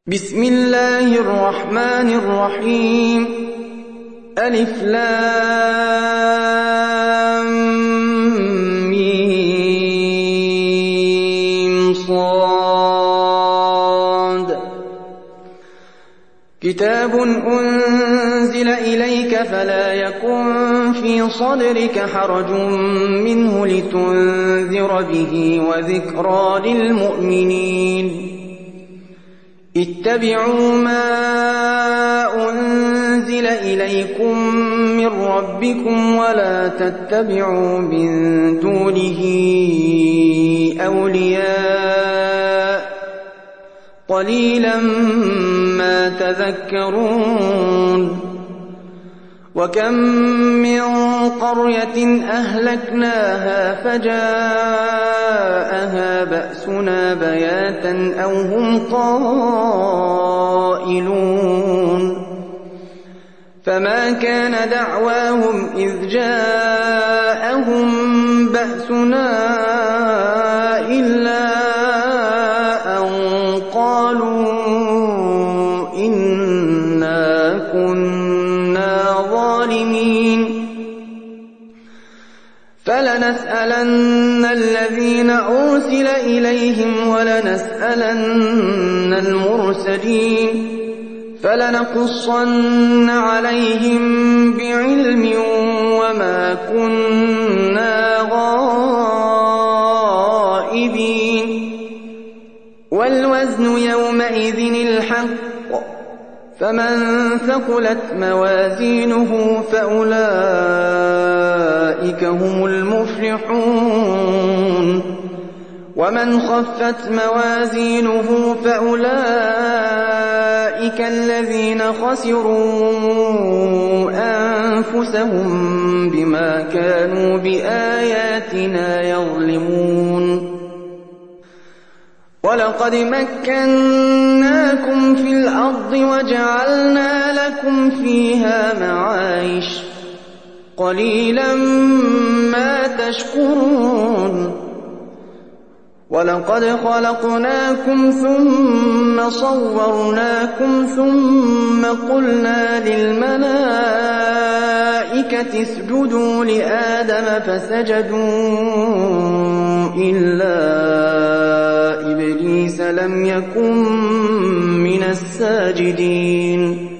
بسم الله الرحمن الرحيم ألف لام ميم صاد كتاب أنزل إليك فلا يكن في صدرك حرج منه لتنذر به وذكرى للمؤمنين اتبعوا ما أنزل إليكم من ربكم ولا تتبعوا من دونه أولياء قليلا ما تذكرون وكم من قرية أهلكناها فجاءها بأسنا بياتا أو هم قائلون فما كان دعواهم إذ جاءهم بأسنا إلا أن قالوا إنا كنا ظالمين فلنسألن الذين أرسل إليهم ولنسألن المرسلين فلنقصن عليهم بعلم وما كنا غائبين والوزن يومئذ الحق فمن ثقلت موازينه فأولئك هم المفلحون ومن خفت موازينه فأولئك الذين خسروا أنفسهم بما كانوا بآياتنا يظلمون ولقد مكناكم في الأرض وجعلنا لكم فيها معايش قليلا ما تشكرون ولقد خلقناكم ثم صورناكم ثم قلنا للملائكة اسجدوا لآدم فسجدوا إلا إبليس لم يكن من الساجدين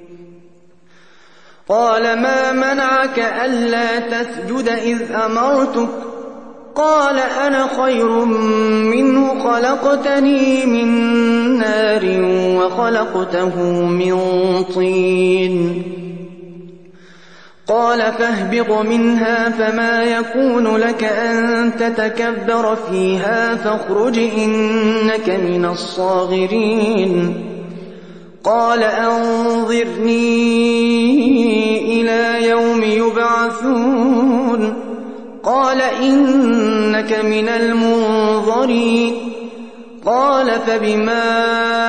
قال ما منعك ألا تسجد إذ أمرتك قال أنا خير منه خلقتني من نار وخلقته من طين قال فاهبط منها فما يكون لك أن تتكبر فيها فاخرج إنك من الصاغرين قال أنظرني إلى يوم يبعثون قال إنك من المنظرين قال فبما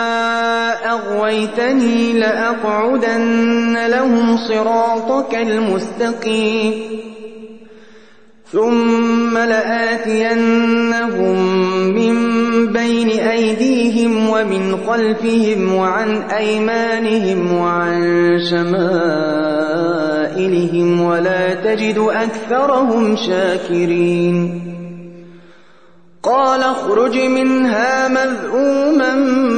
أغويتني لأقعدن لهم صراطك المستقيم ثم لآتينهم من بين أيديهم ومن خلفهم وعن أيمانهم وعن شمائلهم ولا تجد أكثرهم شاكرين قال اخرج منها مذءوما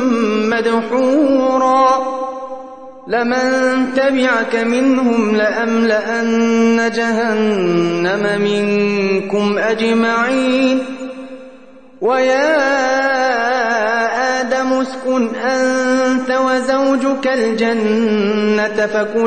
مدحورا لمن تبعك منهم لأملأن جهنم منكم أجمعين ويا آدم اسكن أنت وزوجك الجنة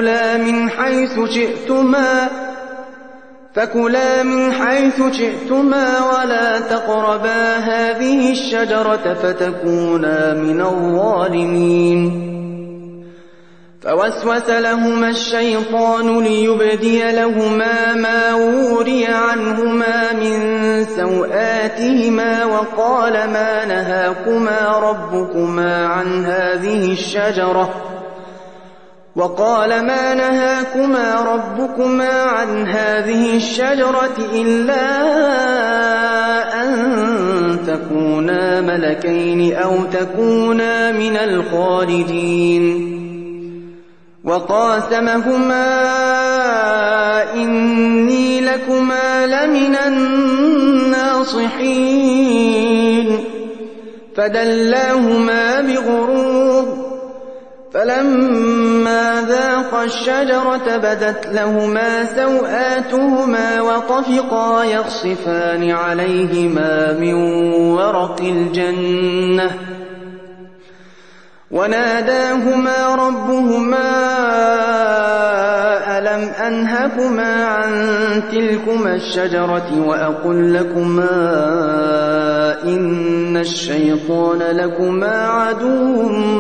فكلا من حيث شئتما ولا تقربا هذه الشجرة فتكونا من الظالمين فوسوس لهما الشيطان ليبدي لهما ما وري عنهما من سوآتهما وقال ما نهاكما ربكما عن هذه الشجرة إلا أن تكونا ملكين أو تكونا من الخالدين وقاسمهما إني لكما لمن الناصحين فدلاهما بغرور فلما ذاقا الشجرة بدت لهما سوآتهما وطفقا يخصفان عليهما من ورق الجنة وناداهما ربهما ألم أنهكما عن تلكما الشجرة وأقل لكما إن الشيطان لكما عدو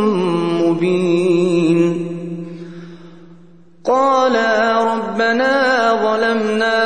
مبين قالا ربنا ظلمنا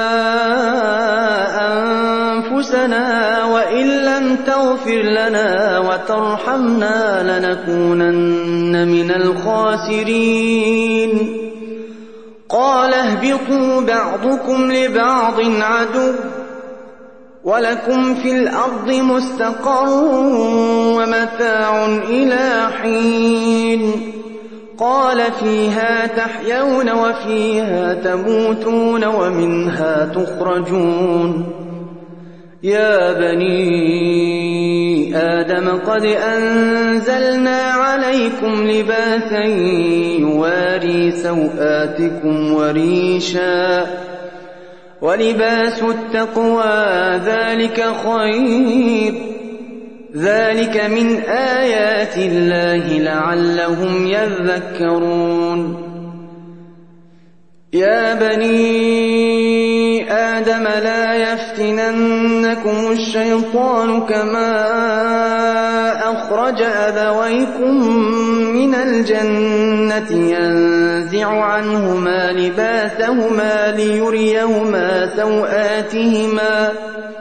أنفسنا وإن لم تغفر لنا وترحمنا لنكونن من الخاسرين قال اهبطوا بعضكم لبعض عدو ولكم في الأرض مستقر ومتاع إلى حين قال فيها تحيون وفيها تموتون ومنها تخرجون يا بني آدم قد أنزلنا عليكم لباسا يواري سوآتكم وريشا ولباس التقوى ذلك خير ذلك من آيات الله لعلهم يذكرون يا بني آدم لا يفتننكم الشيطان كما أخرج أبويكم من الجنة ينزع عنهما لباسهما ليريهما سوآتهما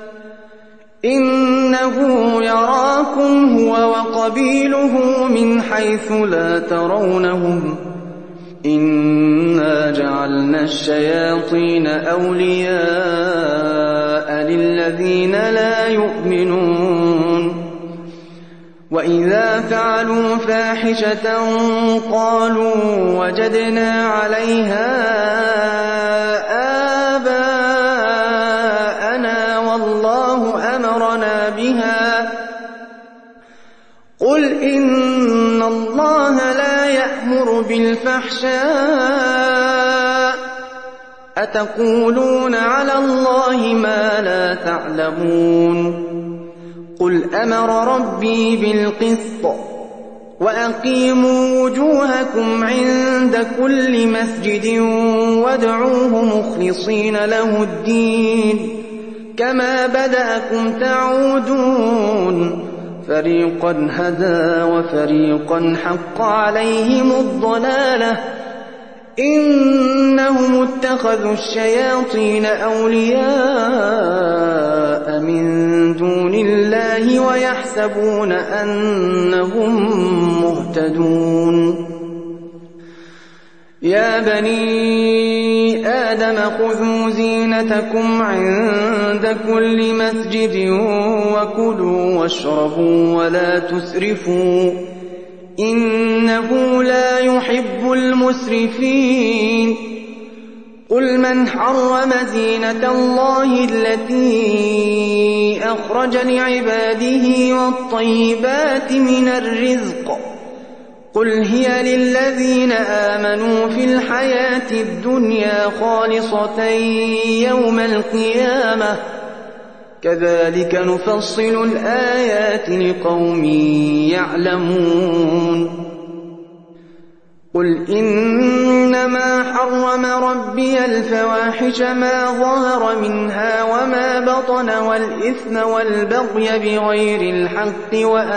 إنه يراكم هو وقبيله من حيث لا ترونهم إنا جعلنا الشياطين أولياء للذين لا يؤمنون وإذا فعلوا فاحشة قالوا وجدنا عليها آباءنا والله أمرنا بها قل إن الله لا يأمر بالفحشاء أتقولون على الله ما لا تعلمون قل أمر ربي بالقسط وأقيموا وجوهكم عند كل مسجد وادعوه مخلصين له الدين كما بدأكم تعودون فريقا هدى وفريقا حق عليهم الضلالة إنهم اتخذوا الشياطين أولياء من دون الله ويحسبون أنهم مهتدون يا بني آدم خذوا زينتكم عند كل مسجد وكلوا واشربوا ولا تسرفوا إنه لا يحب المسرفين قل من حرم زينة الله التي أخرج لعباده والطيبات من الرزق قل هي للذين آمنوا في الحياة الدنيا خالصة يوم القيامة كذلك نفصل الآيات لقوم يعلمون قل إنما حرم ربي الفواحش ما ظهر منها وما بطن والإثم والبغي بغير الحق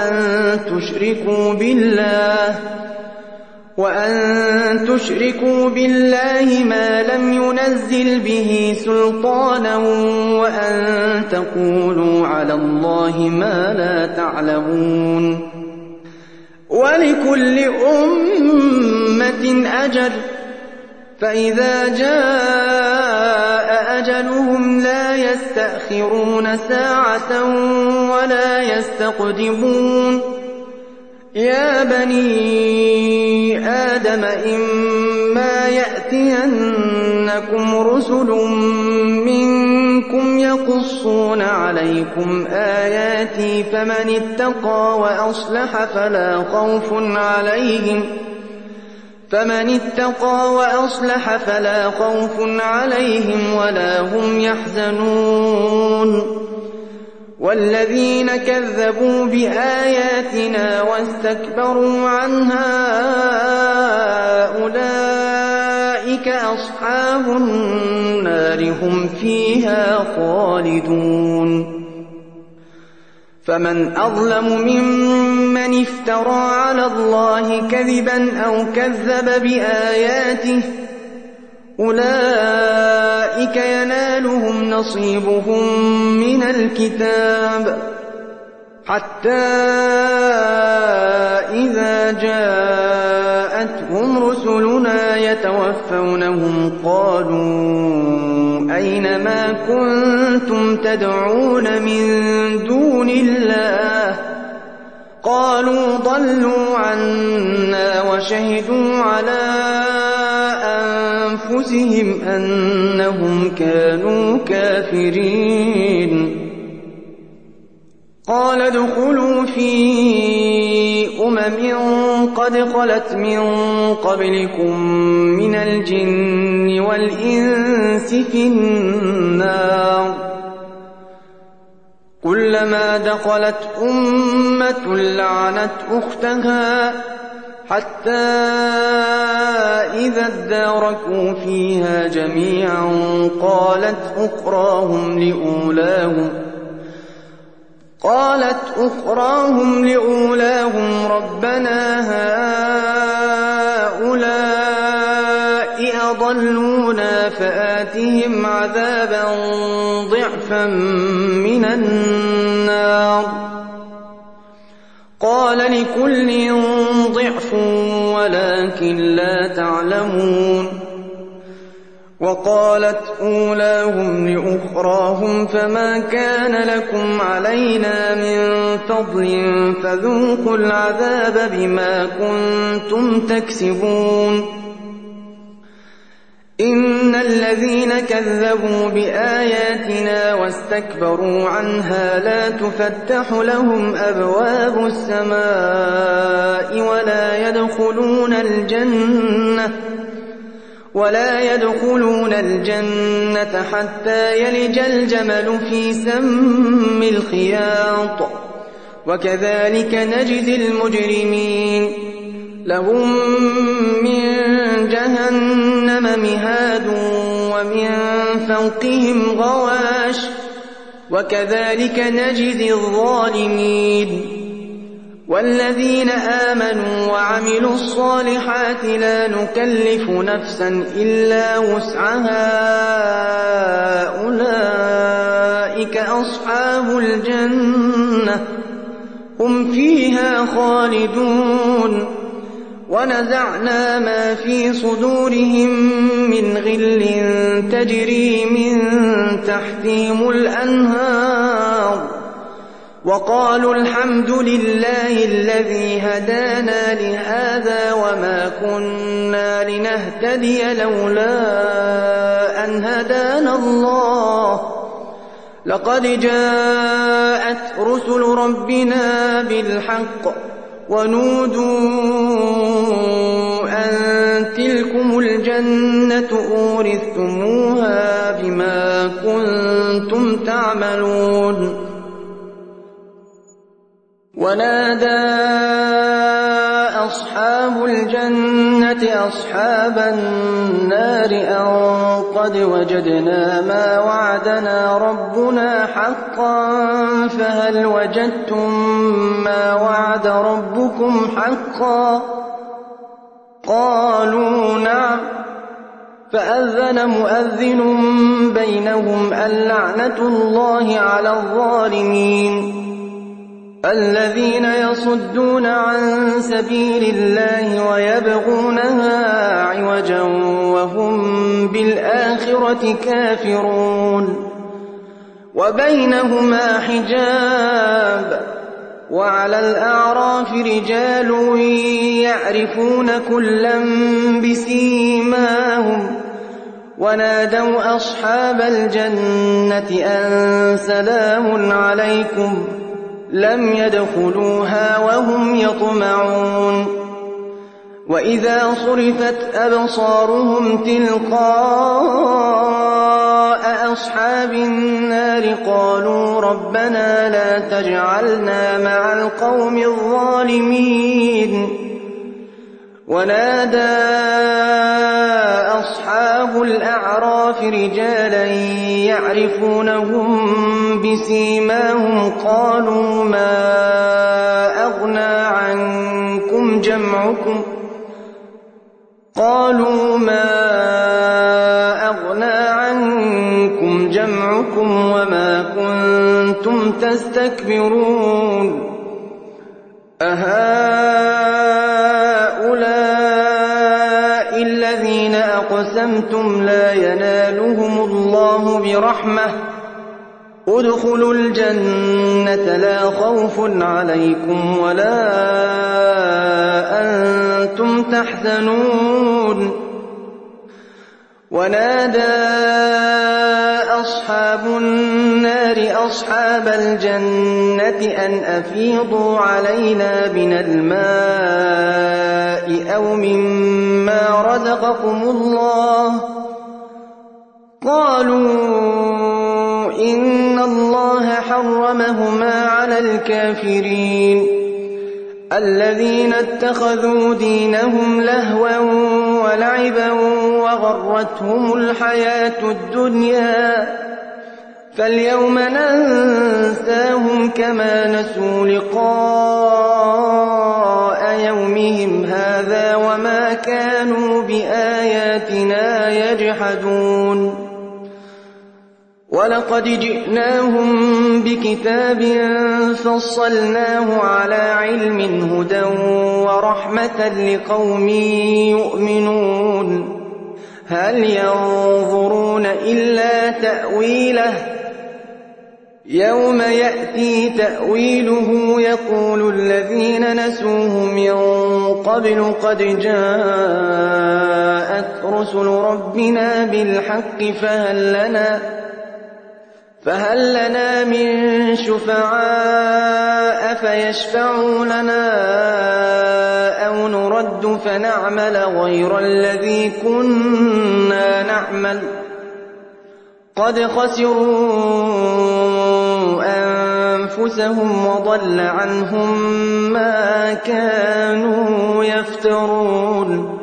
وأن تشركوا بالله ما لم ينزل به سلطانا وأن تقولوا على الله ما لا تعلمون ولكل أمة أجل فإذا جاء أجلهم لا يستأخرون ساعة ولا يستقدمون يا بني آدم إما يأتينكم رسل منكم يقصون عليكم آياتي فمن اتقى وأصلح فلا خوف عليهم ولا هم يحزنون والذين كذبوا بآياتنا واستكبروا عنها أولئك أصحاب النار هم فيها خالدون فمن أظلم ممن افترى على الله كذبا أو كذب بآياته أولئك ينالهم نصيبهم من الكتاب حتى إذا جاءتهم رسلنا يتوفونهم قالوا أين ما كنتم تدعون من دون الله قالوا ضلوا عنا وشهدوا على أنفسهم أنهم كانوا كافرين قال ادخلوا في قد خلت من قبلكم من الجن والإنس في النار كلما دخلت أمة لعنت أختها حتى إذا اداركوا فيها جميعا قالت أخراهم لأولاهم ربنا هؤلاء أضلونا فآتهم عذابا ضعفا من النار قال لكل ضعف ولكن لا تعلمون وقالت أولاهم لأخراهم فما كان لكم علينا من فضل فذوقوا العذاب بما كنتم تكسبون إن الذين كذبوا بآياتنا واستكبروا عنها لا تفتح لهم أبواب السماء ولا يدخلون الجنة حتى يلج الجمل في سم الخياط وكذلك نجزي المجرمين لهم من جهنم مهاد ومن فوقهم غواش وكذلك نجزي الظالمين والذين آمنوا وعملوا الصالحات لا نكلف نفسا إلا وسعها أولئك أصحاب الجنة هم فيها خالدون ونزعنا ما في صدورهم من غل تجري من تحتهم الأنهار وقالوا الحمد لله الذي هدانا لهذا وما كنا لنهتدي لولا أن هدانا الله لقد جاءت رسل ربنا بالحق ونودوا أن تلكم الجنة أورثتموها بما كنتم تعملون ونادى أصحاب الجنة أصحاب النار أن قد وجدنا ما وعدنا ربنا حقا فهل وجدتم ما وعد ربكم حقا قالوا نعم فأذن مؤذن بينهم اللعنة الله على الظالمين الذين يصدون عن سبيل الله ويبغونها عوجا وهم بالآخرة كافرون وبينهما حجاب وعلى الأعراف رجال يعرفون كلا بسيماهم ونادوا أصحاب الجنة أن سلام عليكم لم يدخلوها وهم يطمعون وإذا صرفت أبصارهم تلقاء أصحاب النار قالوا ربنا لا تجعلنا مع القوم الظالمين ونادى أصحاب الأعراف رجالا يعرفونهم بسيماهم قالوا ما أغنى عنكم جمعكم وما كنتم تستكبرون أهؤلاء الذين أقسمتم لا ينالهم الله برحمة ادخلوا الجنة لا خوف عليكم ولا أنتم تحزنون ونادى أصحاب النار أصحاب الجنة أن أفيضوا علينا من الماء أو مما رزقكم الله قالوا إن الله حرمهما على الكافرين الذين اتخذوا دينهم لهوا ولعبا وغرتهم الحياة الدنيا فاليوم ننساهم كما نسوا لقاء يومهم هذا وما كانوا بآياتنا يجحدون ولقد جئناهم بكتاب فصلناه على علم هدى ورحمة لقوم يؤمنون هل ينظرون إلا تأويله يوم يأتي تأويله يقول الذين نسوه من قبل قد جاءت رسل ربنا بالحق فهل لنا من شفعاء فيشفعوا لنا أو نرد فنعمل غير الذي كنا نعمل قد خسروا أنفسهم وضل عنهم ما كانوا يفترون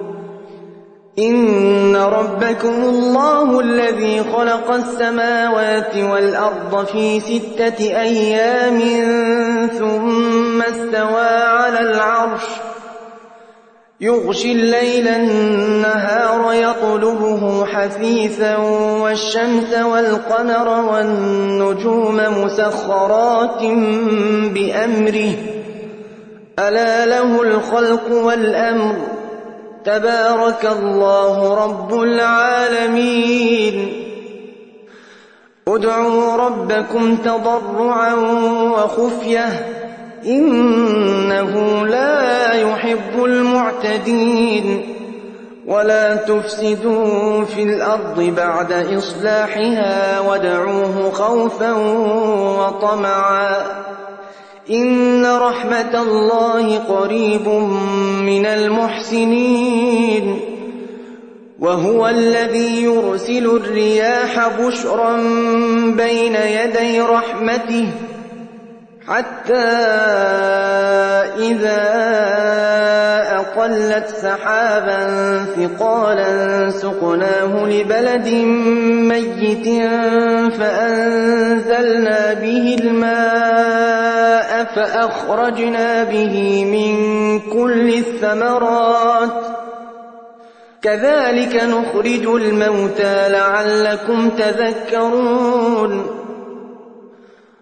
إن ربكم الله الذي خلق السماوات والأرض في 6 أيام ثم استوى على العرش يغشي الليل النهار يطلبه حثيثا والشمس والقمر والنجوم مسخرات بأمره ألا له الخلق والأمر تبارك الله رب العالمين ادعوا ربكم تضرعا وخفية إنه لا يحب المعتدين ولا تفسدوا في الأرض بعد إصلاحها وادعوه خوفا وطمعا إن رحمة الله قريب من المحسنين وهو الذي يرسل الرياح بشرا بين يدي رحمته حتى إذا أقلت سحابا ثقالا سقناه لبلد ميت فأنزلنا به الماء فأخرجنا به من كل الثمرات كذلك نخرج الموتى لعلكم تذكرون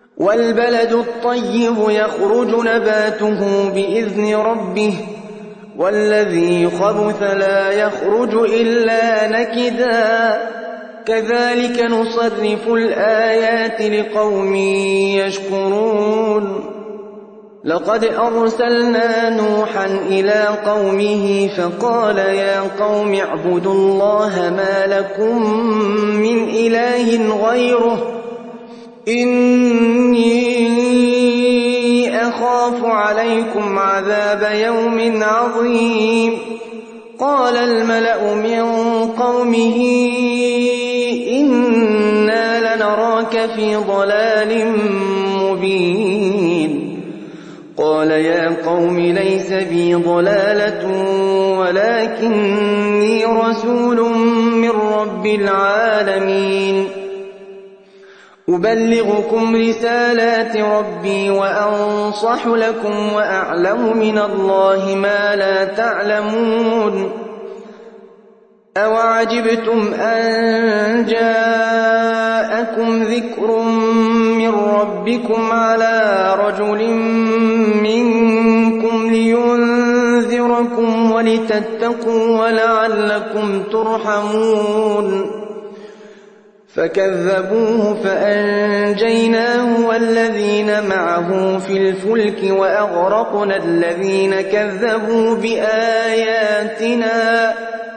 والبلد الطيب يخرج نباته بإذن ربه والذي خبث لا يخرج إلا نكدا كذلك نصرف الآيات لقوم يشكرون لقد أرسلنا نوحا إلى قومه فقال يا قوم اعبدوا الله ما لكم من إله غيره إني أخاف عليكم عذاب يوم عظيم قال الملأ من قومه إنا لنراك في ضلال مبين قال يا قوم ليس بي ضلالة ولكني رسول من رب العالمين أبلغكم رسالات ربي وأنصح لكم وأعلم من الله ما لا تعلمون أوعجبتم أن جاءكم ذكر من ربكم على رجل منكم لينذركم ولتتقوا ولعلكم ترحمون فكذبوه فأنجيناه والذين معه في الفلك وأغرقنا الذين كذبوا بآياتنا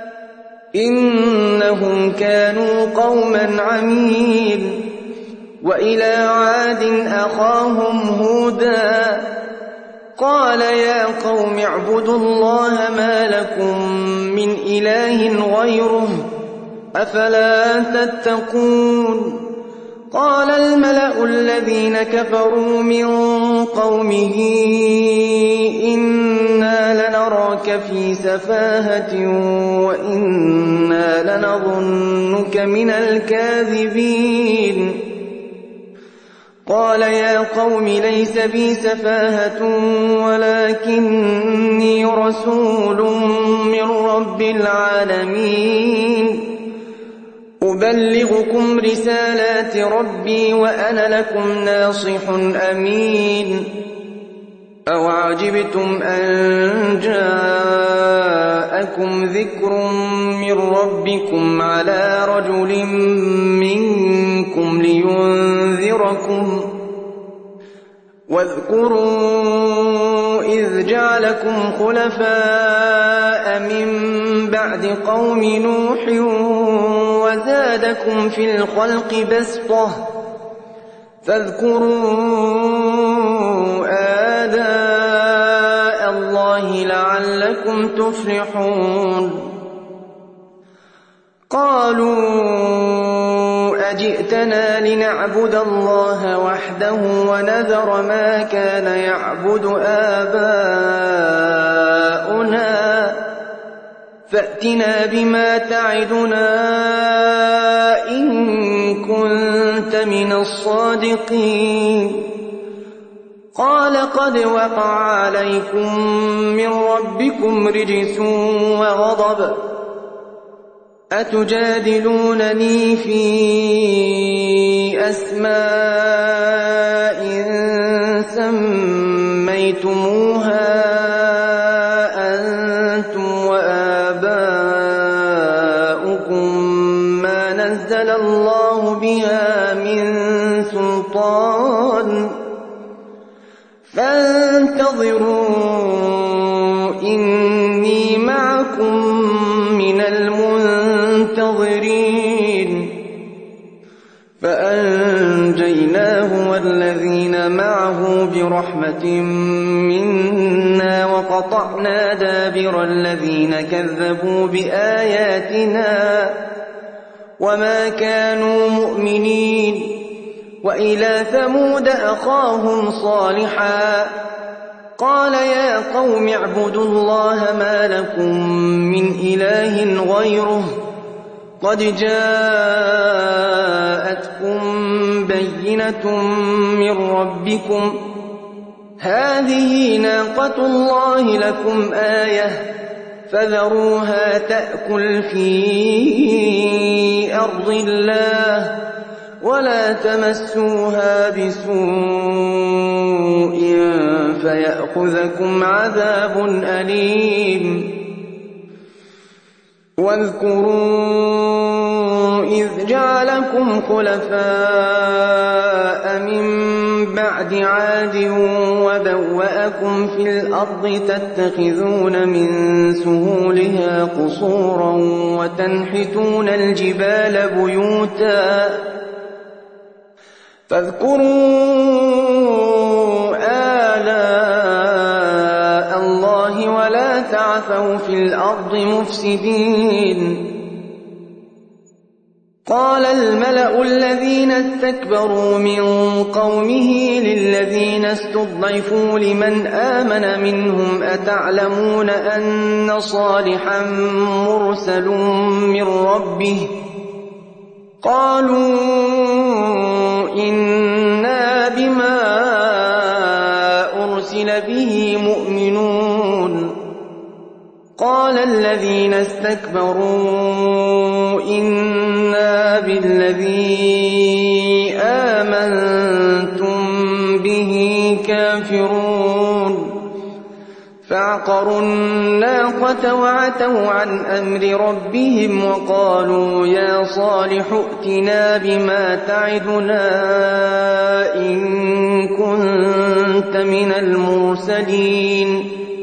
إنهم كانوا قوما عمين وإلى عاد أخاهم هودا قال يا قوم اعبدوا الله ما لكم من إله غيره أفلا تتقون قال الملأ الذين كفروا من قومه إنا لنراك في سفاهة وإنا لنظنك من الكاذبين قال يا قوم ليس بي سفاهة ولكني رسول من رب العالمين أبلغكم رسالات ربي وأنا لكم ناصح أمين أوعجبتم أن جاءكم ذكر من ربكم على رجل منكم لينذركم واذكروا إذ جعلكم خلفاء من بعد قوم نوح وزادكم في الخلق بسطة فاذكروا آلاء الله لعلكم تفلحون قالوا أجئتنا لنعبد الله وحده ونذر ما كان يعبد آباؤنا فأتنا بما تعدنا إن كنت من الصادقين قال قد وقع عليكم من ربكم رجس وغضب أتجادلونني في أسماء سميتموها أنتم وآباؤكم ما نزل الله بها من سلطان فانتظروا إني معكم من المنتظرين فأنجيناه والذين معه برحمة منا وقطعنا دابر الذين كذبوا بآياتنا وما كانوا مؤمنين وإلى ثمود أخاهم صالحا قال يا قوم اعبدوا الله ما لكم من إله غيره قد جاءتكم بينة من ربكم هذه ناقة الله لكم آية فذروها تأكل في أرض الله ولا تمسوها بسوء فيأخذكم عذاب أليم واذكروا إذ جعلكم خلفاء من بعد عاد وبوأكم في الأرض تتخذون من سهولها قصورا وتنحتون الجبال بيوتا فاذكروا آلاء الله ولا تعثوا في الأرض مفسدين قال الملأ الذين استكبروا من قومه للذين استضعفوا لمن آمن منهم أتعلمون أن صالحا مرسل من ربه قالوا إنا بما أرسل به مؤمنون قال الذين استكبروا إنا بالذي آمنتم به كافرون فعقروا الناقة وعتوا عن أمر ربهم وقالوا يا صالح ائتنا بما تعدنا إن كنت من المرسلين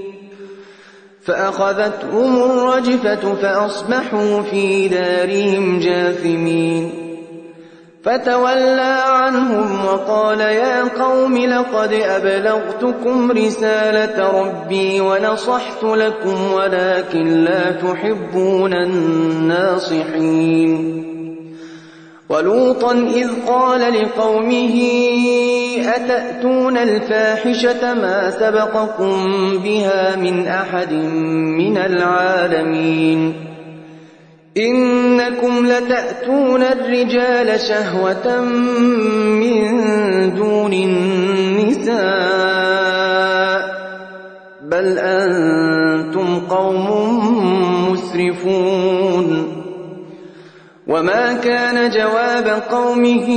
فأخذتهم الرجفة فأصبحوا في دارهم جاثمين فتولى عنهم وقال يا قوم لقد أبلغتكم رسالة ربي ونصحت لكم ولكن لا تحبون الناصحين ولوطا إذ قال لقومه أتأتون الفاحشة ما سبقكم بها من أحد من العالمين إنكم لتأتون الرجال شهوة من دون النساء بل أنتم قوم مسرفون وما كان جواب قومه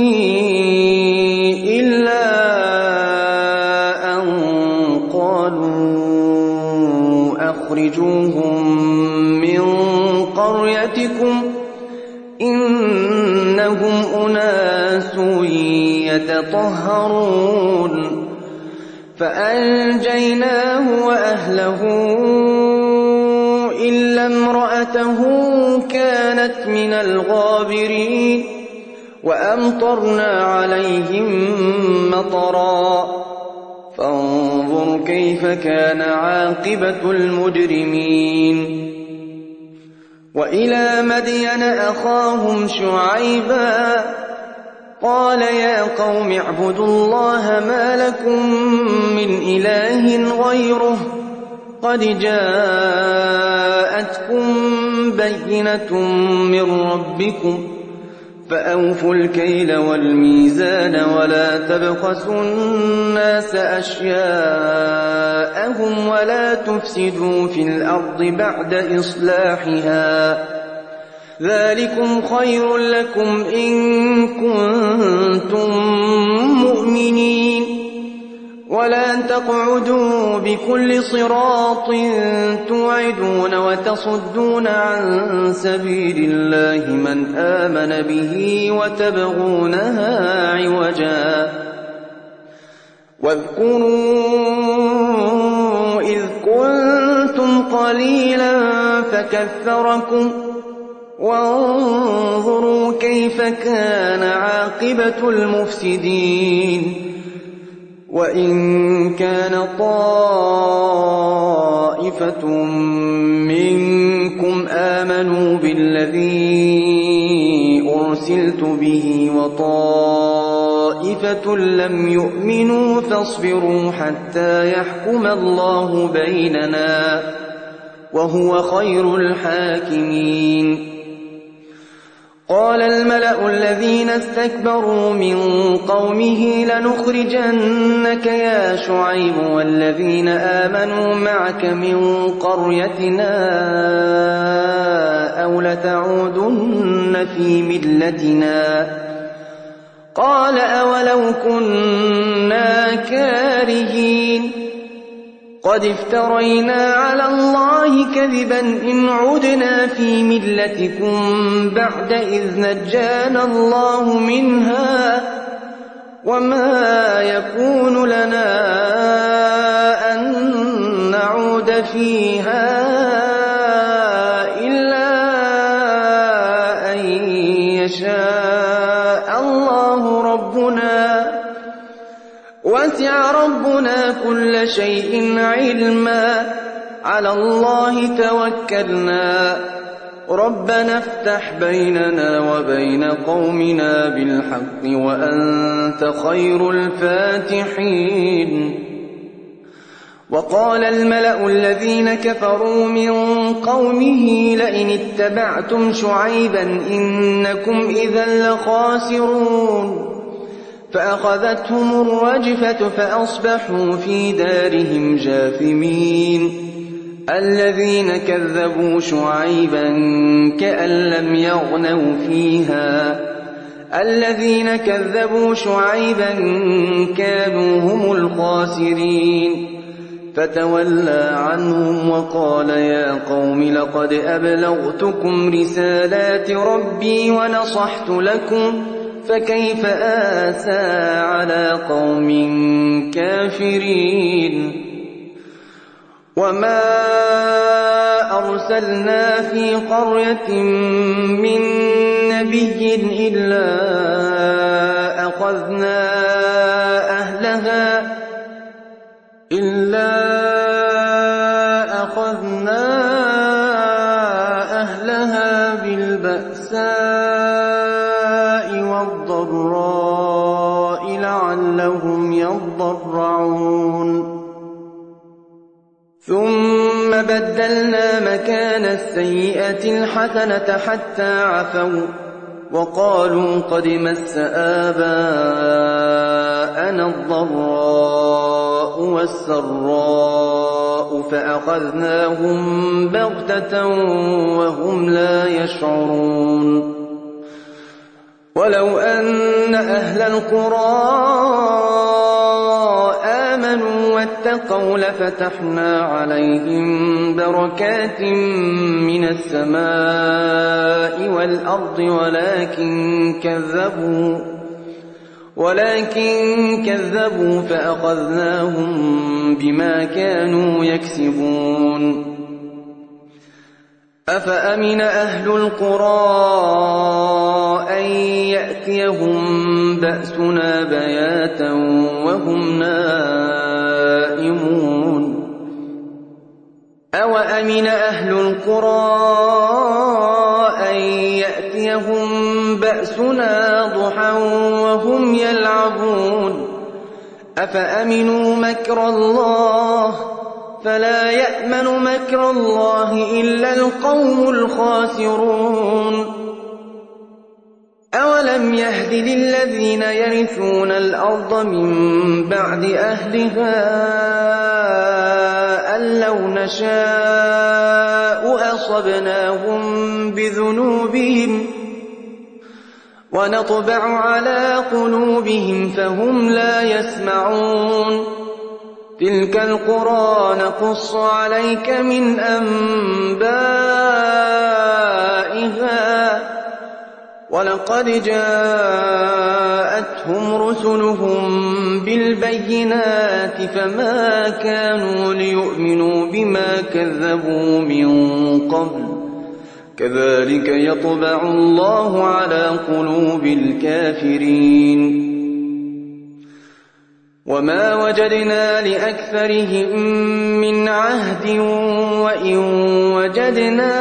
إلا أن قالوا أخرجوهم من قريتكم إنهم أناس يتطهرون فأنجيناه وأهله إلا امرأته كانت من الغابرين وأمطرنا عليهم مطرا فانظر كيف كان عاقبة المجرمين وإلى مدين أخاهم شعيبا قال يا قوم اعبدوا الله ما لكم من إله غيره قد جاءتكم بينة من ربكم فأوفوا الكيل والميزان ولا تبخسوا الناس أشياءهم ولا تفسدوا في الأرض بعد إصلاحها ذلكم خير لكم إن كنتم مؤمنين ولا تقعدوا بكل صراط توعدون وتصدون عن سبيل الله من آمن به وتبغونها عوجا واذكروا إذ كنتم قليلا فكثركم وانظروا كيف كان عاقبة المفسدين وإن كان طائفة منكم آمنوا بالذي أرسلت به وطائفة لم يؤمنوا فاصبروا حتى يحكم الله بيننا وهو خير الحاكمين قال الملأ الذين استكبروا من قومه لنخرجنك يا شعيب والذين آمنوا معك من قريتنا أو لتعودن في ملتنا قال أولو كنا كارهين قد افترينا على الله كذبا إن عدنا في ملتكم بعد إذ نجانا الله منها وما يكون لنا أن نعود فيها إلا أن يشاء الله ربنا وسع ربنا كل شيء علما على الله توكلنا ربنا افتح بيننا وبين قومنا بالحق وأنت خير الفاتحين وقال الملأ الذين كفروا من قومه لئن اتبعتم شعيبا إنكم إذا لخاسرون فأخذتهم الرجفة فأصبحوا في دارهم جاثمين الذين كذبوا شعيبا كأن لم يغنوا فيها الذين كذبوا شعيبا كانوا هم الخاسرين فتولى عنهم وقال يا قوم لقد أبلغتكم رسالات ربي ونصحت لكم فكيف آسى على قوم كافرين وما أرسلنا في قرية من نبي إلا أخذنا أهلها بالبأساء والضراء لعلهم يضرعون ثم بدلنا مكان السيئة الحسنة حتى عفوا وقالوا قد مس آباءنا الضراء والسراء فأخذناهم بغتة وهم لا يشعرون ولو أن أهل القرى آمنوا واتقوا لفتحنا عليهم بركات من السماء والأرض ولكن كذبوا فأخذناهم بما كانوا يكسبون أفأمن أهل القرى أن يأتيهم بأسنا بياتا وهم نائمون أوأمن أهل القرى أن يأتيهم بأسنا ضحى وهم يلعبون أفأمنوا مكر الله فلا يأمن مكر الله إلا القوم الخاسرون أولم يهد للذين يرثون الأرض من بعد أهلها أن لو نشاء أصبناهم بذنوبهم ونطبع على قلوبهم فهم لا يسمعون تلك القرى نقص عليك من أنبائها ولقد جاءتهم رسلهم بالبينات فما كانوا ليؤمنوا بما كذبوا من قبل كذلك يطبع الله على قلوب الكافرين وما وجدنا لأكثرهم من عهد وإن وجدنا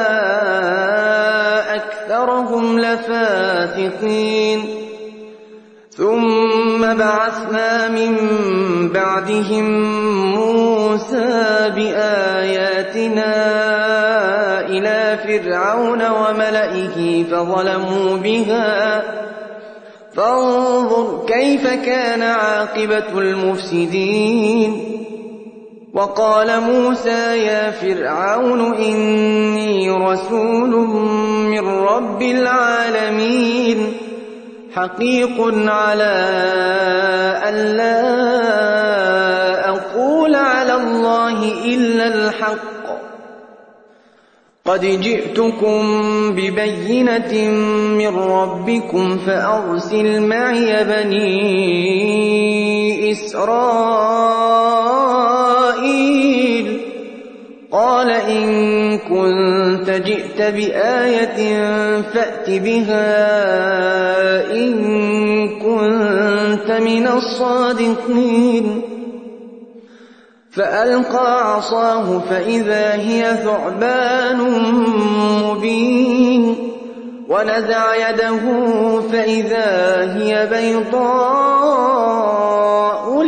أكثرهم لفاسقين ثم بعثنا من بعدهم موسى بآياتنا إلى فرعون وملئه فظلموا بها فانظر كيف كان عاقبة المفسدين وقال موسى يا فرعون إني رسول من رب العالمين حقيق على ألا أقول على الله إلا الحق قد جئتكم ببينة من ربكم فأرسل معي بني إسرائيل قال إن كنت جئت بآية فأت بها إن كنت من الصادقين فألقى عصاه فإذا هي ثعبان مبين ونزع يده فإذا هي بيضاء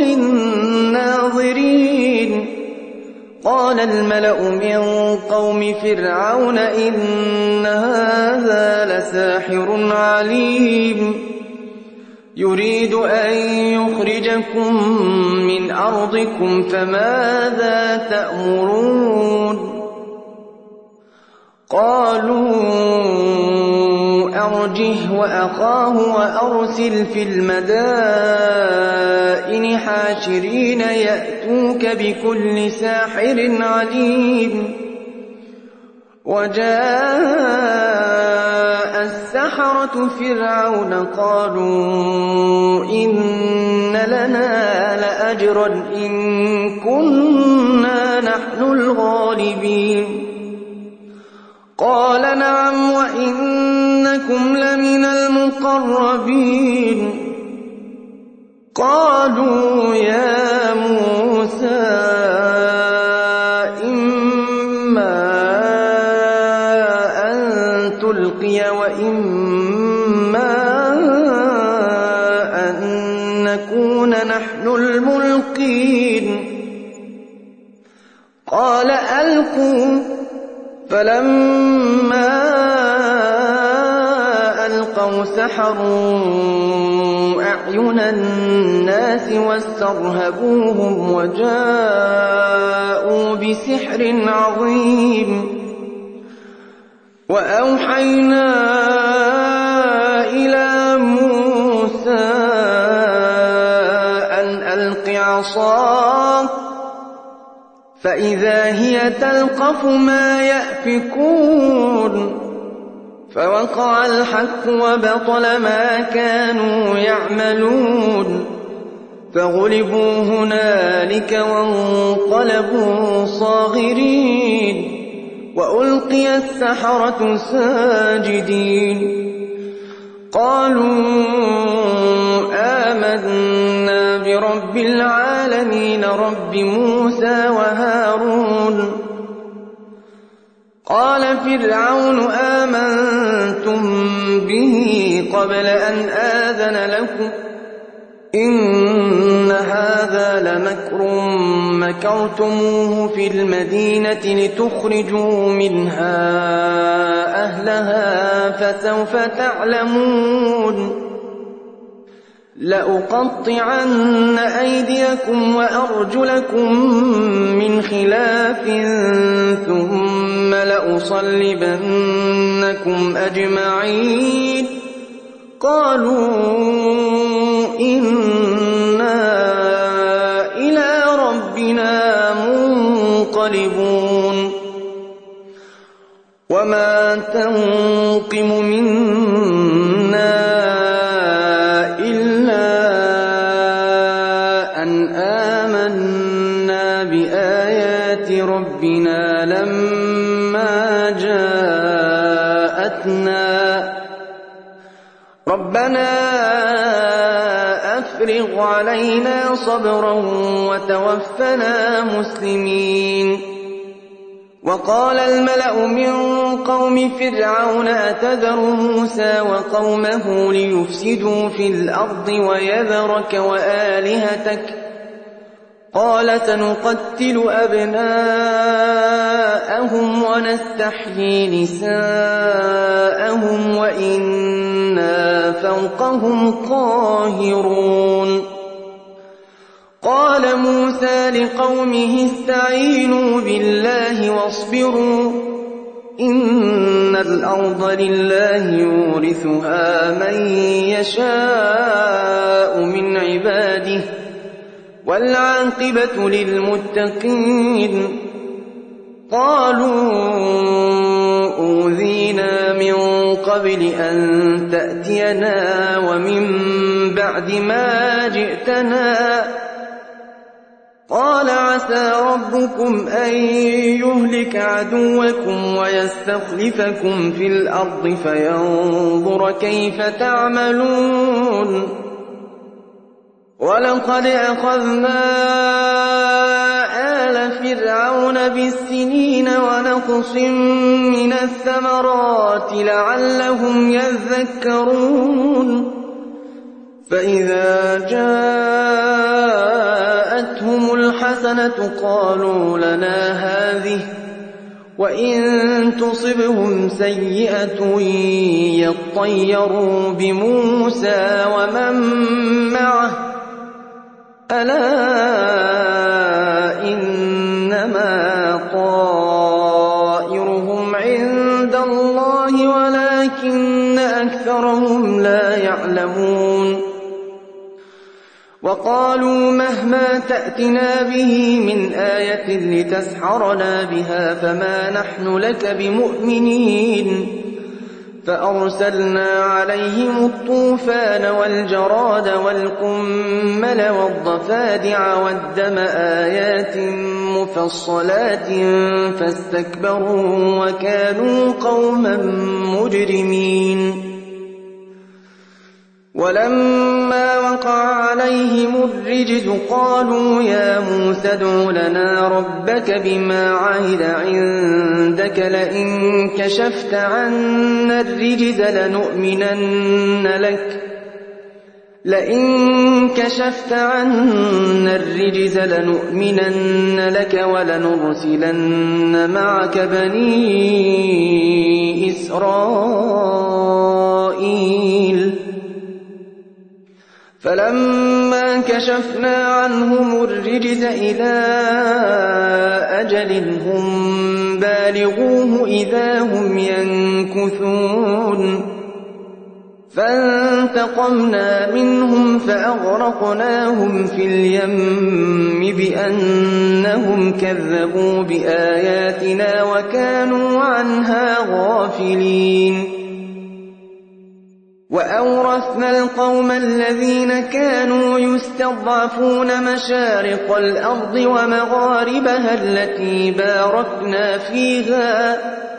للناظرين قال الملأ من قوم فرعون إن هذا لساحر عليم يريد أن يخرجكم من أرضكم فماذا تأمرون قالوا أرجه وأخاه وأرسل في المدائن حاشرين يأتوك بكل ساحر عليم وجاء السحرة فرعون قالوا إن لنا لأجرا إن كنا نحن الغالبين قال نعم وإنكم لمن المقربين قالوا يا موسى وإما أن نكون نحن الملقين قال ألقوا فلما ألقوا سحروا أعين الناس واسترهبوهم وجاءوا بسحر عظيم وأوحينا إلى موسى أن ألق عصاك فإذا هي تلقف ما يأفكون فوقع الحق وبطل ما كانوا يعملون فغلبوا هنالك وانقلبوا صاغرين وألقي السحرة ساجدين قالوا آمنا برب العالمين رب موسى وهارون قال فرعون آمنتم به قبل أن آذن لكم إن هذا لمكر مكرتموه في المدينة لتخرجوا منها أهلها فسوف تعلمون لأقطعن أيديكم وأرجلكم من خلاف ثم لأصلبنكم أجمعين قالوا إنا إلى ربنا منقلبون وما تنقم منا إلا أن آمنا بآيات ربنا لما جاءتنا ربنا أفرغ علينا صبرا وتوفنا مسلمين وقال الملأ من قوم فرعون أتذر موسى وقومه ليفسدوا في الأرض ويذرك وآلهتك قال سنقتل أبناءهم ونستحيي نساءهم وإنا فوقهم قاهرون قال موسى لقومه استعينوا بالله واصبروا إن إن الأرض لله يورثها من يشاء من عباده والعاقبة للمتقين. قالوا أوذينا من قبل أن تأتينا ومن بعد ما جئتنا. قال عسى ربكم أن يهلك عدوكم ويستخلفكم في الأرض فينظر كيف تعملون. ولقد أخذنا آل فرعون بالسنين ونقص من الثمرات لعلهم يذكرون. فإذا جاءتهم الحسنة قالوا لنا هذه وإن تصبهم سيئة يطيروا بموسى ومن معه ألا إنما طائرهم عند الله ولكن أكثرهم لا يعلمون. وقالوا مهما تأتنا به من آية لتسحرنا بها فما نحن لك بمؤمنين. فأرسلنا عليهم الطوفان والجراد والقمل والضفادع والدم آيات مفصلات فاستكبروا وكانوا قوما مجرمين. ولما وقع عليهم الرجز قالوا يا موسى ادع لنا ربك بما عهد عندك لئن كشفت عنا الرجز لنؤمنن لك ولنرسلن معك بني إسرائيل. فلما كشفنا عنهم الرجز إلى أجل هم بالغوه إذا هم ينكثون. فانتقمنا منهم فأغرقناهم في اليم بأنهم كذبوا بآياتنا وكانوا عنها غافلين. وأورثنا القوم الذين كانوا يستضعفون مشارق الأرض ومغاربها التي باركنا فيها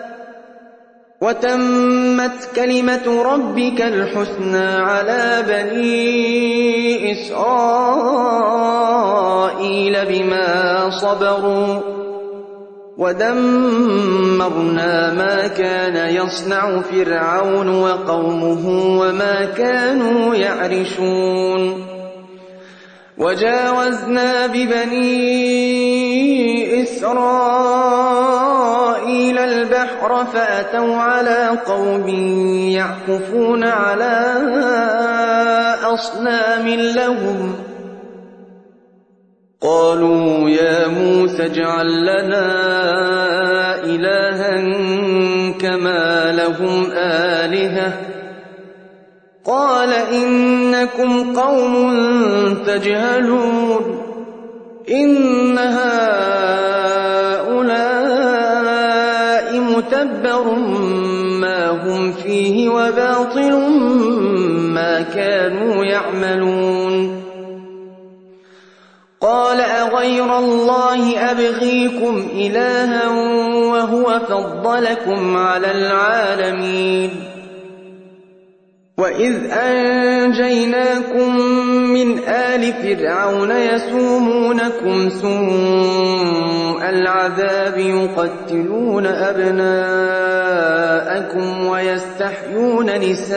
وتمت كلمة ربك الحسنى على بني إسرائيل بما صبروا ودمرنا ما كان يصنع فرعون وقومه وما كانوا يعرشون. وجاوزنا ببني إسرائيل البحر فأتوا على قوم يعكفون على أصنام لهم قالوا يا موسى اجعل لنا إلها كما لهم آلهة قال إنكم قوم تجهلون. إن هؤلاء متبر ما هم فيه وباطل ما كانوا يعملون. قال أغير الله أبغيكم إلها وهو فضلكم على العالمين. وإذ أنجيناكم من آل فرعون يسومونكم سوء العذاب يقتلون أبناءكم ويستحيون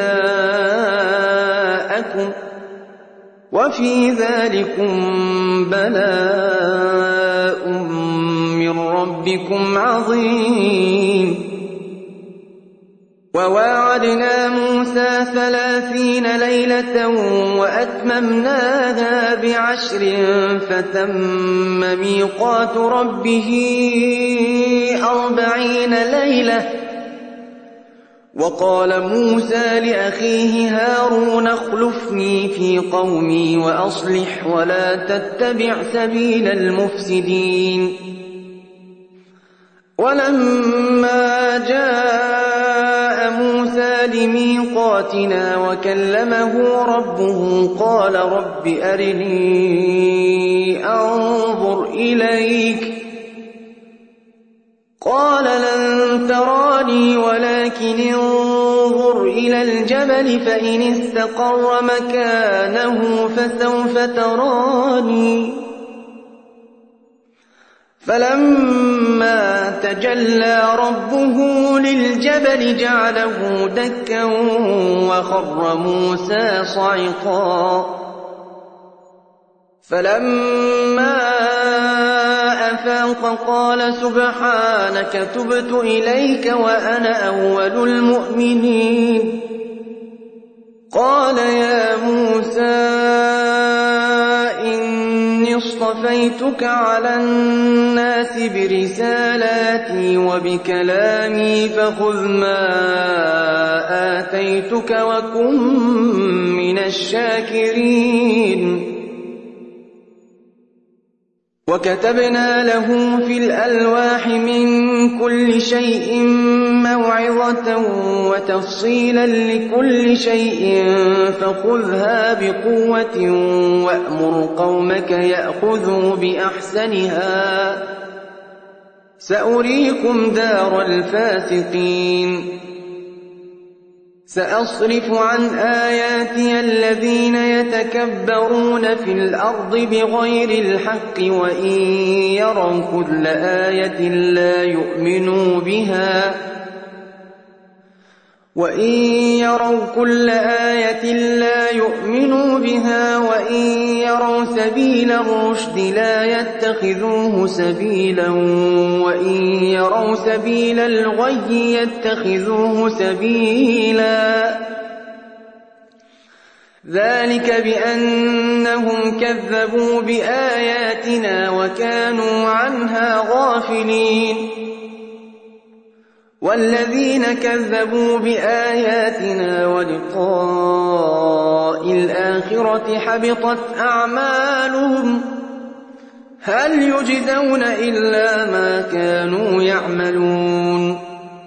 نساءكم وفي ذلكم بلاء من ربكم عظيم. وواعدنا موسى 30 ليلة وأتممناها ب10 فتم ميقات ربه 40 ليلة وقال موسى لأخيه هارون اخلفني في قومي وأصلح ولا تتبع سبيل المفسدين. ولما جاء موسى لميقاتنا وكلمه ربه قال رب أرني أنظر إليك قال لن تراني ولكن انظر إلى الجبل فإن استقر مكانه فسوف تراني. فلما تجلى ربه للجبل جعله دكا وخر موسى صعقا. فلما أفاق قال سبحانك تبت إليك وأنا أول المؤمنين. قال يا موسى إني اصطفيتك على الناس برسالاتي وبكلامي فخذ ما آتيتك وكن من الشاكرين. وكتبنا له في الألواح من كل شيء موعظة وتفصيلا لكل شيء فخذها بقوة وأمر قومك يأخذوا بأحسنها سأريكم دار الفاسقين. سأصرف عن آياتي الذين يتكبرون في الأرض بغير الحق وإن يروا كل آية لا يؤمنوا بها وإن يروا سبيل الرشد لا يتخذوه سبيلا وإن يروا سبيل الغي يتخذوه سبيلا. ذلك بأنهم كذبوا بآياتنا وكانوا عنها غافلين. والذين كذبوا بآياتنا ولقاء الآخرة حبطت أعمالهم هل يجزون إلا ما كانوا يعملون.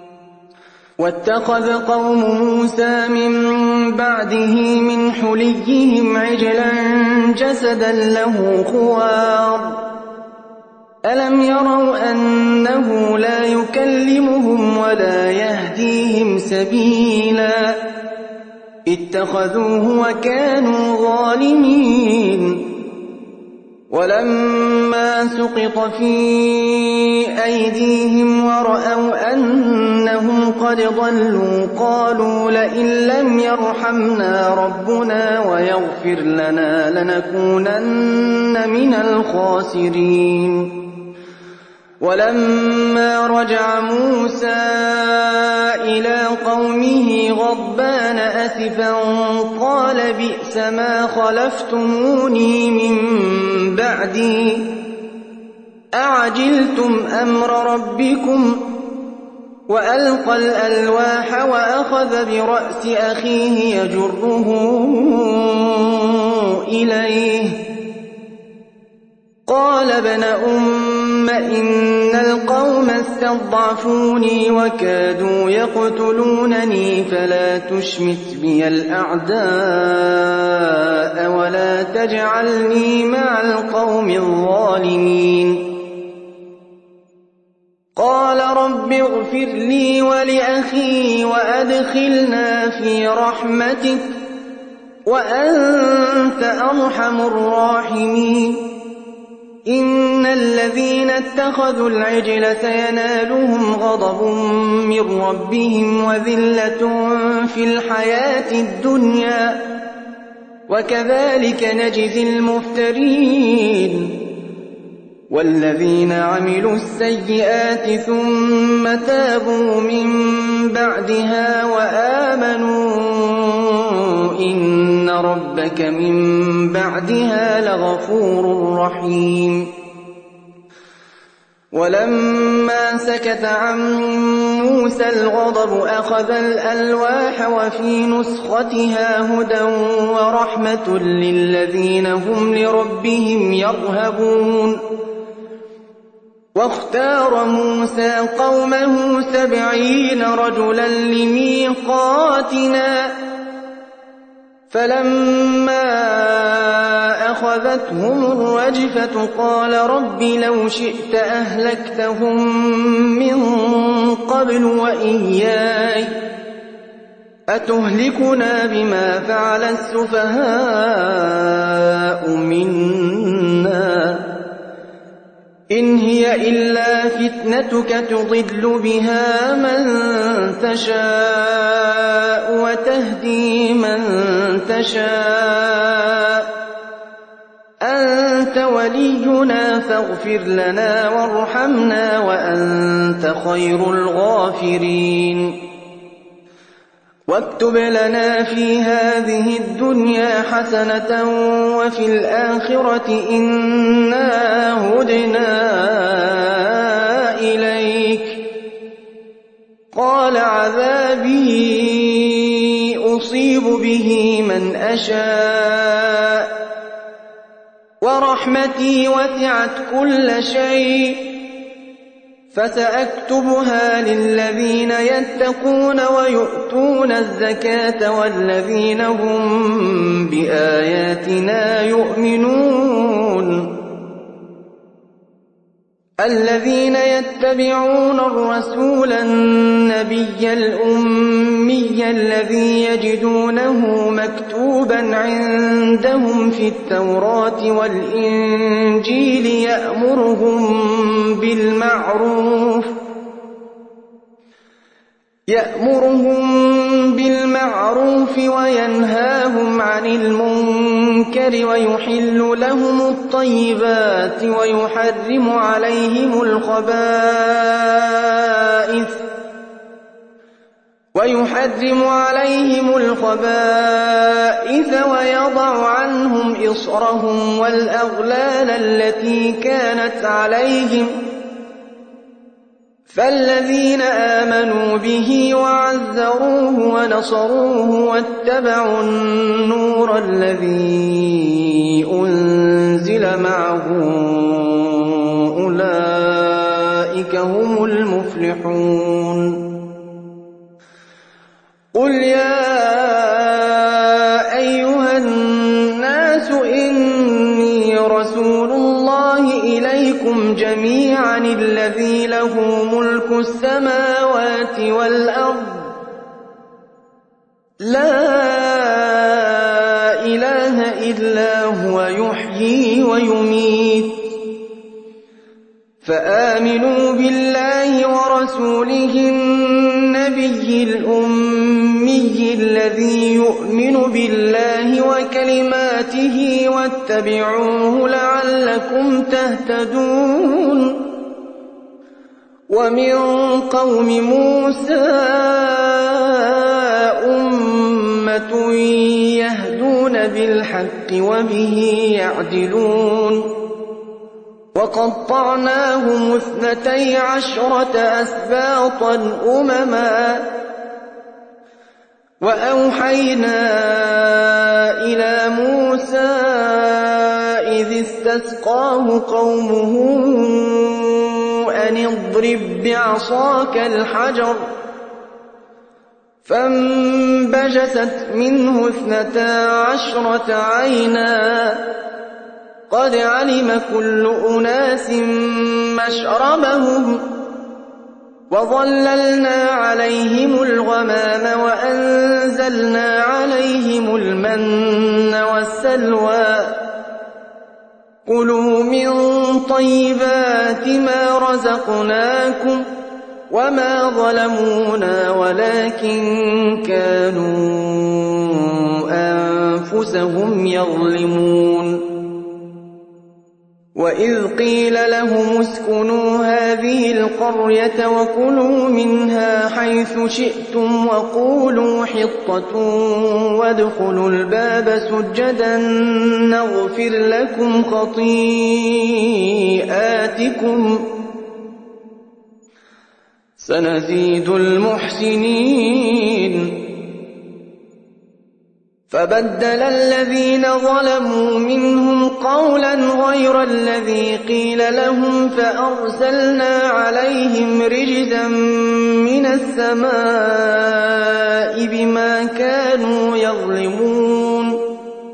واتخذ قوم موسى من بعده من حليهم عجلا جسدا له خوار ألم يروا أنه لا يكلمهم ولا يهديهم سبيلا اتخذوه وكانوا ظالمين. ولما سقط في أيديهم ورأوا أنهم قد ضلوا قالوا لئن لم يرحمنا ربنا ويغفر لنا لنكونن من الخاسرين. ولما رجع موسى إلى قومه غضبان أسفا قال بئس ما خلفتموني من بعدي أعجلتم أمر ربكم. وألقى الألواح وأخذ برأس أخيه يجره إليه قال ابن أم إن القوم استضعفوني وكادوا يقتلونني فلا تشمت بي الأعداء ولا تجعلني مع القوم الظالمين. قال رب اغفر لي ولأخي وأدخلنا في رحمتك وأنت أرحم الراحمين. إن الذين اتخذوا العجل سينالهم غضب من ربهم وذلة في الحياة الدنيا وكذلك نجزي المفترين. والذين عملوا السيئات ثم تابوا من بعدها وآمنوا إن ربك من بعدها لغفور رحيم. ولما سكت عن موسى الغضب أخذ الألواح وفي نسختها هدى ورحمة للذين هم لربهم يرهبون واختار موسى قومه 70 رجلا لميقاتنا فلما أخذتهم الرجفة قال رب لو شئت أهلكتهم من قبل وإياي أتهلكنا بما فعل السفهاء منا إن هي إلا فتنتك تضل بها من تشاء وتهدي من تشاء أنت ولينا فاغفر لنا وارحمنا وأنت خير الغافرين واكتب لنا في هذه الدنيا حسنة وفي الآخرة إنا هدنا إليك قال عذابي أصيب به من أشاء ورحمتي وسعت كل شيء فسأكتبها للذين يتقون ويؤتون الزكاة والذين هم بآياتنا يؤمنون الذين يتبعون الرسول النبي الأمي الذي يجدونه مكتوبا عندهم في التوراة والإنجيل يأمرهم بالمعروف وينهاهم عن المنكر ويحل لهم الطيبات ويحرم عليهم الخبائث ويضع عنهم إصرهم والأغلال التي كانت عليهم فالذين آمنوا به وعزروه ونصروه واتبعوا النور الذي أنزل معه أولئك هم المفلحون قل يا أيها الناس إني رسول الله إليكم جميعا الذي له ملك السماوات والأرض لا إله إلا هو يحيي ويميت فآمنوا بالله ورسوله النبي الأمي الذي يؤمن بالله وكلماته واتبعوه لعلكم تهتدون ومن قوم موسى أمة يهدون بالحق وبه يعدلون وقطعناهم 12 أسباطا أمما وأوحينا إلى موسى إذ استسقاه قومه أن اضرب بعصاك الحجر فانبجست منه 12 عينا قد علم كل أناس مشربهم وظللنا عليهم الغمام وأنزلنا عليهم المن والسلوى كلوا من طيبات ما رزقناكم وما ظلمونا ولكن كانوا أنفسهم يظلمون وإذ قيل لهم اسكنوا هذه القرية وكلوا منها حيث شئتم وقولوا حطة وادخلوا الباب سجدا نغفر لكم خطيئاتكم سنزيد المحسنين فبدل الذين ظلموا منهم قولا غير الذي قيل لهم فأرسلنا عليهم رجزا من السماء بما كانوا يظلمون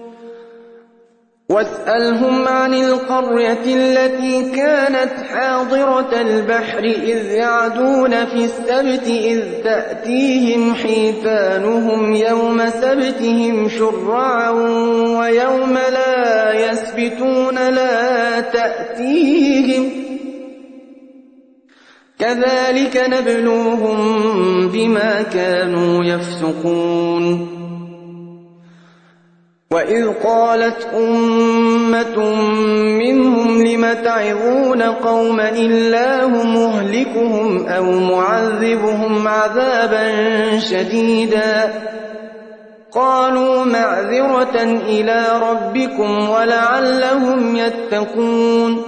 واسألهم عن القرية التي كانت حاضرة البحر إذ يعدون في السبت إذ تأتيهم حيتانهم يوم سبتهم شرعا ويوم لا يسبتون لا تأتيهم كذلك نبلوهم بما كانوا يفسقون وإذ قالت أمة منهم لم تعظون قوما الله مهلكهم أو معذبهم عذابا شديدا قالوا معذرة إلى ربكم ولعلهم يتقون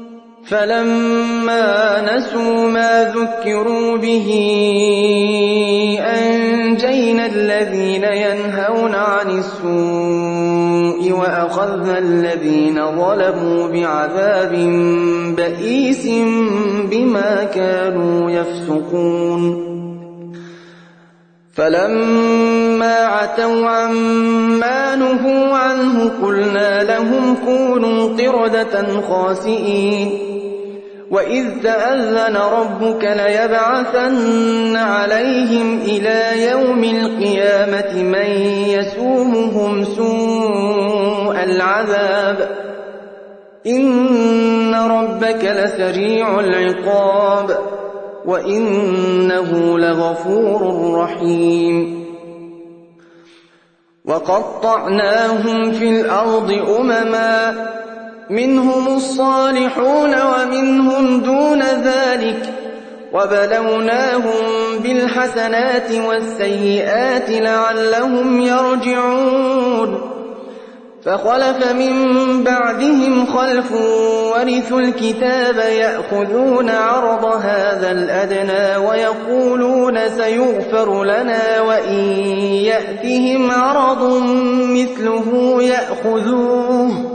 فلما نسوا ما ذكروا به أنجينا الذين ينهون عن السوء وأخذنا الذين ظلموا بعذاب بئيس بما كانوا يفسقون فلما عتوا عما نهوا عنه قلنا لهم كونوا قردة خاسئين وإذ تأذن ربك ليبعثن عليهم إلى يوم القيامة من يسومهم سوء العذاب إن ربك لسريع العقاب وإنه لغفور رحيم وقطعناهم في الأرض أمما منهم الصالحون ومنهم دون ذلك وبلوناهم بالحسنات والسيئات لعلهم يرجعون فخلف من بعدهم خلف ورثوا الكتاب يأخذون عرض هذا الأدنى ويقولون سيغفر لنا وإن يأتهم عرض مثله يأخذوه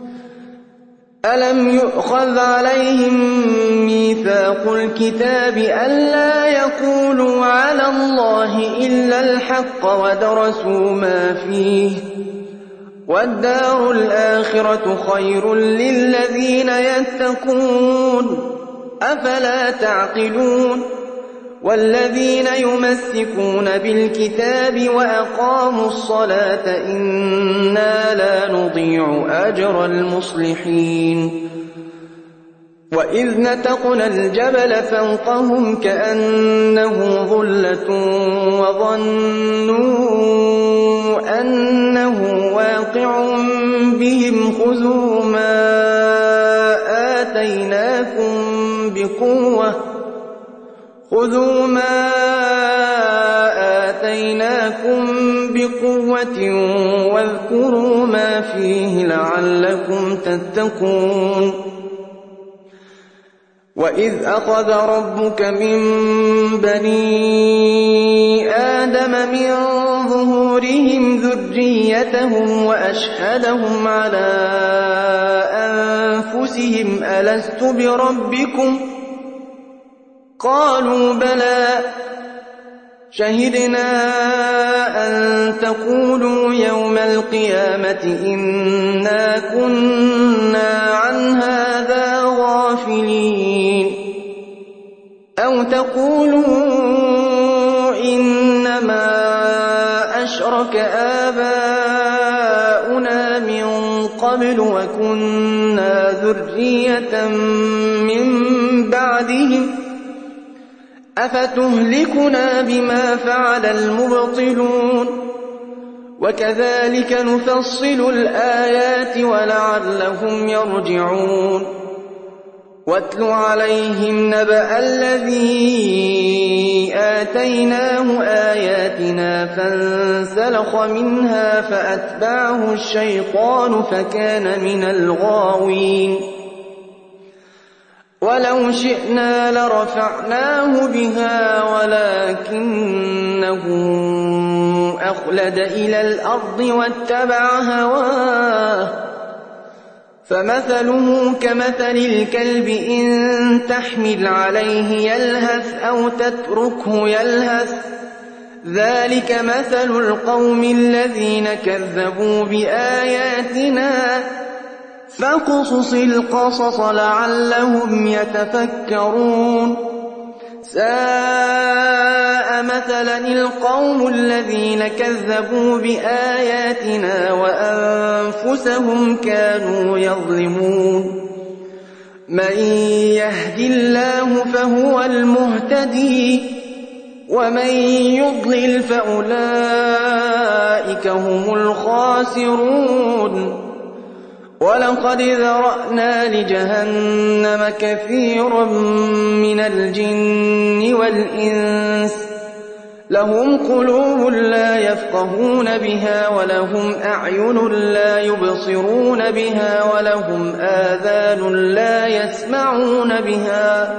ألم يؤخذ عليهم ميثاق الكتاب ألا يقولوا على الله إلا الحق ودرسوا ما فيه والدار الآخرة خير للذين يتقون أفلا تعقلون والذين يمسكون بالكتاب وأقاموا الصلاة إنا لا نضيع أجر المصلحين وإذ نتقنا الجبل فوقهم كأنه ظلة وظنوا أنه واقع بهم خذوا ما آتيناكم بقوة واذكروا ما فيه لعلكم تتقون وإذ أخذ ربك من بني آدم من ظهورهم ذريتهم وأشهدهم على أنفسهم ألست بربكم قالوا بلى شهدنا أن تقولوا يوم القيامة إنا كنا عن هذا غافلين أو تقولوا إنما أشرك آباؤنا من قبل وكنا ذرية من بعدهم أفتهلكنا بما فعل المبطلون وكذلك نفصل الآيات ولعلهم يرجعون واتل عليهم نبأ الذي آتيناه آياتنا فانسلخ منها فأتبعه الشيطان فكان من الغاوين ولو شئنا لرفعناه بها ولكنه أخلد إلى الأرض واتبع هواه فمثله كمثل الكلب إن تحمل عليه يلهث أو تتركه يلهث ذلك مثل القوم الذين كذبوا بآياتنا فاقصص القصص لعلهم يتفكرون ساء مثلا القوم الذين كذبوا بآياتنا وأنفسهم كانوا يظلمون من يهد الله فهو المهتدي ومن يضلل فأولئك هم الخاسرون ولقد ذرأنا لجهنم كثيرا من الجن والإنس لهم قلوب لا يفقهون بها ولهم أعين لا يبصرون بها ولهم آذان لا يسمعون بها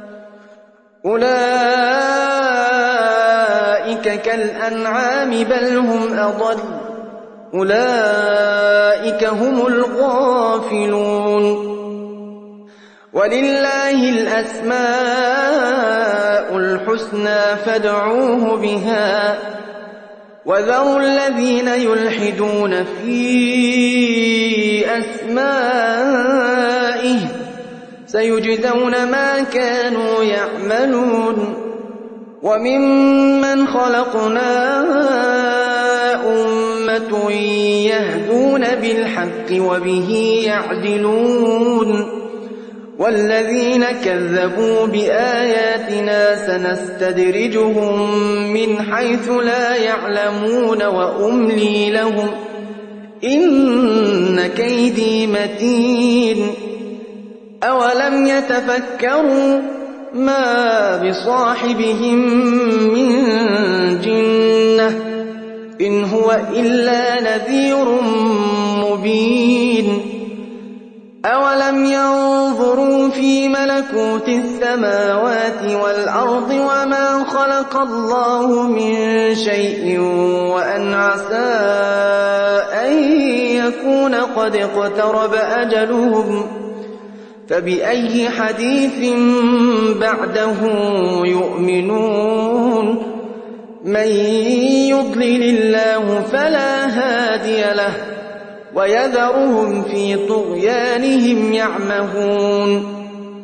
أولئك كالأنعام بل هم أضل أولئك هم الغافلون ولله الأسماء الحسنى فادعوه بها وذروا الذين يلحدون في أسمائه سيجزون ما كانوا يعملون وممن خلقنا أمة يهدون بالحق وبه يعدلون والذين كذبوا بآياتنا سنستدرجهم من حيث لا يعلمون وأملي لهم إن كيدي متين أولم يتفكروا ما بصاحبهم من جنة إن هو إلا نذير مبين أولم ينظروا في ملكوت السماوات والأرض وما خلق الله من شيء وأن عسى أن يكون قد اقترب أجلهم فبأي حديث بعده يؤمنون من يضلل الله فلا هادي له ويذرهم في طغيانهم يعمهون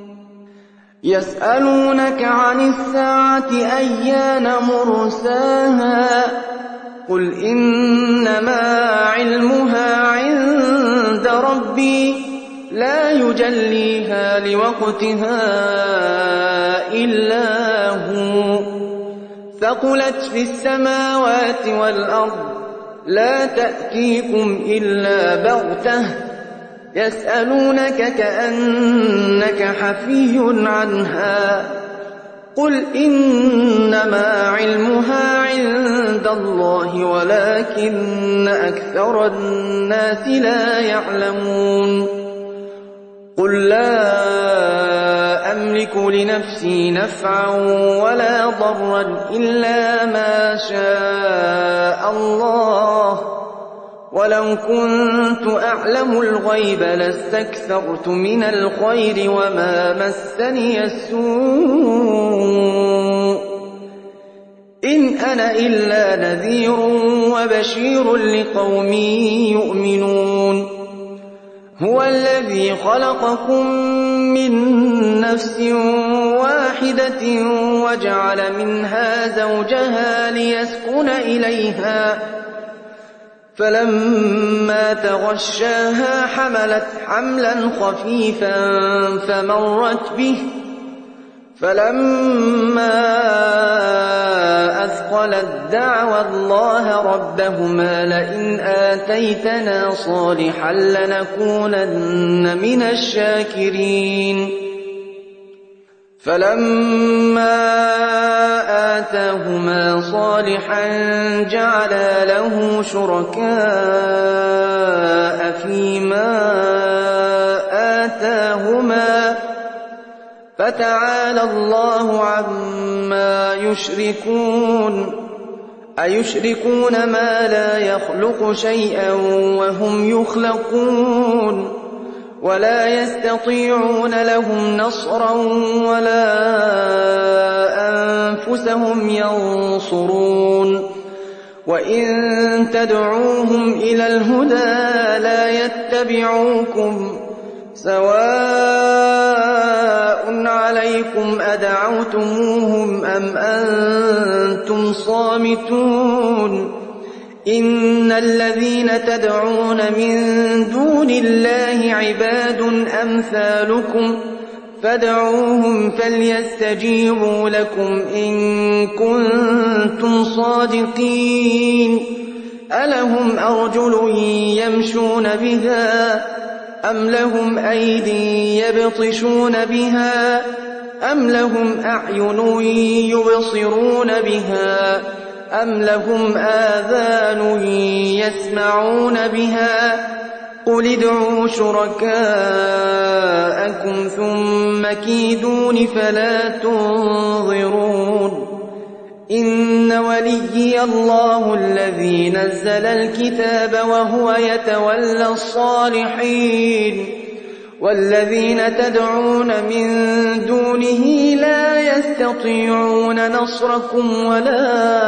يسألونك عن الساعة أيان مرساها قل إنما علمها عند ربي لا يجليها لوقتها إلا هو ثقلت في السماوات والأرض لا تأتيكم إلا بغتة يسألونك كأنك حفي عنها قل إنما علمها عند الله ولكن أكثر الناس لا يعلمون قل لا أملك لنفسي نفعا ولا ضرا إلا ما شاء الله ولو كنت أعلم الغيب لاستكثرت من الخير وما مسني السوء إن أنا إلا نذير وبشير لقوم يؤمنون هو الذي خلقكم من نفس واحدة وجعل منها زوجها ليسكن إليها فلما تغشاها حملت حملا خفيفا فمرت به فلما أثقلت دعوا الله ربهما لئن آتيتنا صالحا لنكونن من الشاكرين فلما آتاهما صالحا جعلا له شركاء فيما آتاهما فتعالى الله عما يشركون أيشركون ما لا يخلق شيئا وهم يخلقون ولا يستطيعون لهم نصرا ولا أنفسهم ينصرون وإن تدعوهم إلى الهدى لا يتبعوكم سواء عليكم أدعوتموهم أم أنتم صامتون إن الذين تدعون من دون الله عباد أمثالكم فادعوهم فليستجيبوا لكم إن كنتم صادقين ألهم أرجل يمشون بها أم لهم أيدي يبطشون بها أم لهم أعين يبصرون بها أم لهم آذان يسمعون بها قل ادعوا شركاءكم ثم كيدون فلا تنظرون إن وليي الله الذي نزل الكتاب وهو يتولى الصالحين والذين تدعون من دونه لا يستطيعون نصركم ولا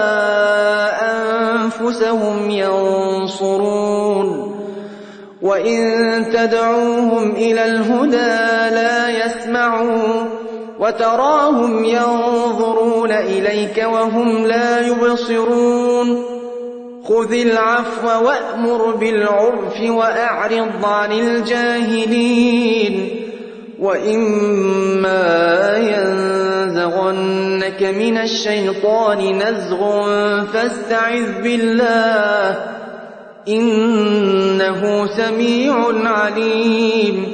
أنفسهم ينصرون وإن تدعوهم إلى الهدى لا يسمعون وتراهم ينظرون إليك وهم لا يبصرون خذ العفو وأمر بالعرف وأعرض عن الجاهلين وإما ينزغنك من الشيطان نزغ فاستعذ بالله إنه سميع عليم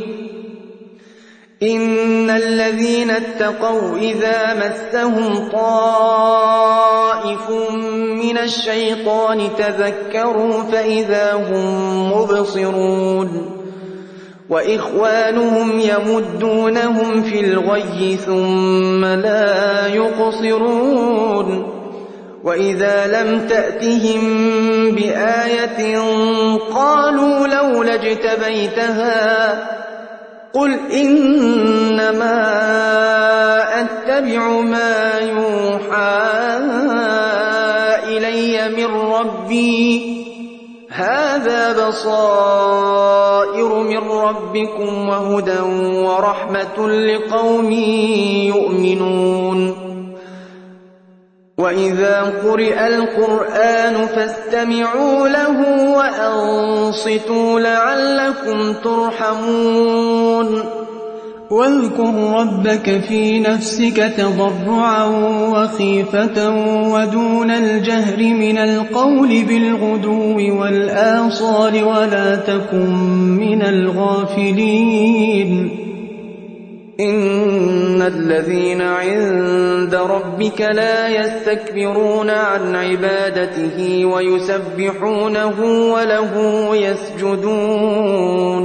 إن الذين اتقوا إذا مسهم طائف من الشيطان تذكروا فإذا هم مبصرون وإخوانهم يمدونهم في الغي ثم لا يقصرون وإذا لم تأتهم بآية قالوا لولا اجتبيتها قل إنما أتبع ما يوحى إلي من ربي هذا بصائر من ربكم وهدى ورحمة لقوم يؤمنون وإذا قرئ القرآن فاستمعوا له وأنصتوا لعلكم ترحمون واذكر ربك في نفسك تضرعا وخيفة ودون الجهر من القول بالغدو والآصال ولا تكن من الغافلين إن الذين عند ربك لا يستكبرون عن عبادته ويسبحونه وله يسجدون